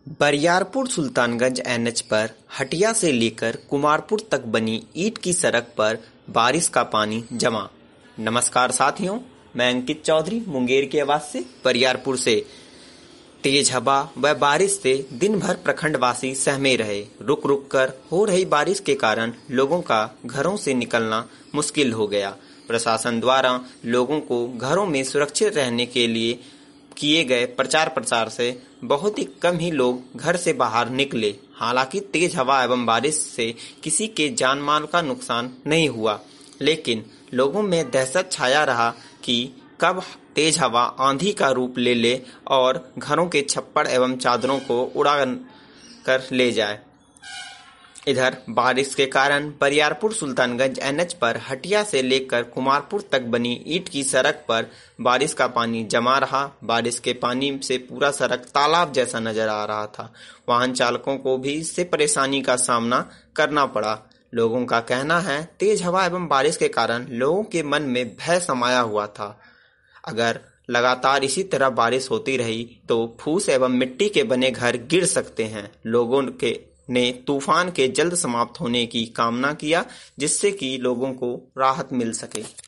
Bariyarpur Sultanganj NH पर हटिया से लेकर कुमारपुर तक बनी ईंट की सड़क पर बारिश का पानी जमा। नमस्कार साथियों, मैं अंकित चौधरी मुंगेर की आवाज से बरियारपुर से। तेज हवा व बारिश से दिन भर प्रखंडवासी सहमे रहे। रुक रुक कर हो रही बारिश के कारण लोगों का घरों से निकलना मुश्किल हो गया। प्रशासन द्वारा लोगों को घरों में सुरक्षित रहने के लिए किए गए प्रचार प्रसार से बहुत ही कम ही लोग घर से बाहर निकले। हालांकि तेज हवा एवं बारिश से किसी के जान माल का नुकसान नहीं हुआ, लेकिन लोगों में दहशत छाया रहा कि कब तेज हवा आंधी का रूप ले ले और घरों के छप्पर एवं चादरों को उड़ा कर ले जाए। इधर बारिश के कारण बरियारपुर सुल्तानगंज एनएच पर हटिया से लेकर कुमारपुर तक बनी ईंट की सड़क पर बारिश का पानी जमा रहा। बारिश के पानी से पूरा सड़क तालाब जैसा नजर आ रहा था। वाहन चालकों को भी इससे परेशानी का सामना करना पड़ा। लोगों का कहना है तेज हवा एवं बारिश के कारण लोगों के मन में भय समाया हुआ था। अगर लगातार इसी तरह बारिश होती रही तो फूस एवं मिट्टी के बने घर गिर सकते हैं। लोगों ने तूफान के जल्द समाप्त होने की कामना किया, जिससे कि लोगों को राहत मिल सके।